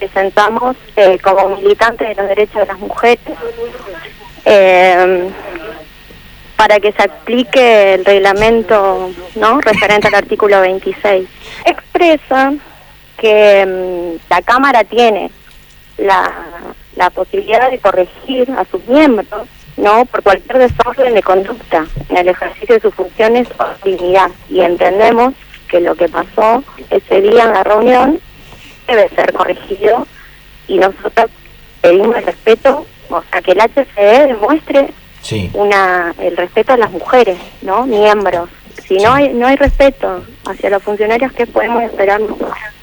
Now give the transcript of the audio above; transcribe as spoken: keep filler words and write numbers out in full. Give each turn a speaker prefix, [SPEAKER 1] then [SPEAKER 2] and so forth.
[SPEAKER 1] presentamos eh, como militantes de los derechos de las mujeres, eh, para que se aplique el reglamento, ¿no?, referente al artículo veintiséis. Expresa que um, la Cámara tiene la, la posibilidad de corregir a sus miembros, ¿no?, por cualquier desorden de conducta en el ejercicio de sus funciones o dignidad. Y entendemos que lo que pasó ese día en la reunión debe ser corregido, y nosotros pedimos el respeto, o sea, que el H C E demuestre
[SPEAKER 2] Sí.
[SPEAKER 1] una el respeto a las mujeres, ¿no?, miembros. Si no hay no hay respeto hacia los funcionarios, ¿qué podemos esperar nosotros?